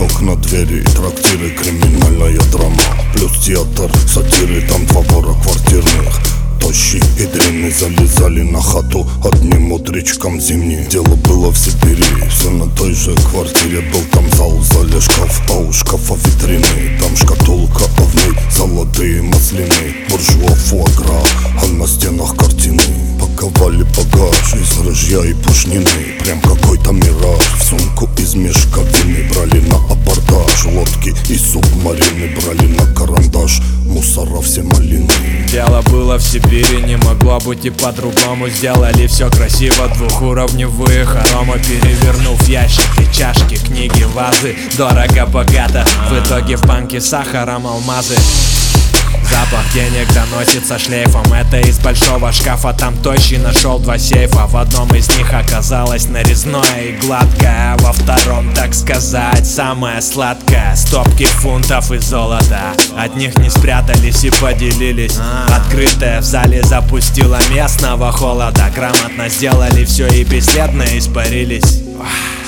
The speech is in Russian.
окна, двери, трактиры, криминальная драма. Плюс театр, сатиры, там 2 вора квартирных. Тощий и дрянный залезали на хату одним утречком зимний. Дело было в Сибири, все на той же квартире. Был там зал, в зале шкаф, а у шкафа витрины. Там шкатулка, а в ней золотые маслины. Буржуа, фуагра, а на стенах картины. Паковали багаж из ружья и пушнины. Прям какой-то мираж. В сумку из мешковины брали на абордаж. Лодки и субмарины брали на карандаш. Мусора все малины. Дело было в Сибири, не могло быть и по-другому. Сделали все красиво, двухуровневые хоромы, перевернув ящики, чашки, книги, вазы. Дорого-богато, в итоге в банке сахаром алмазы. Запах денег доносится шлейфом. Это из большого шкафа, там тощий нашел 2 сейфа. В одном из них оказалось нарезное и гладкое, а во втором, так сказать, самое сладкое. Стопки фунтов и золота, от них не спрятались и поделились. Открытое в зале запустило местного холода. Грамотно сделали все и бесследно испарились.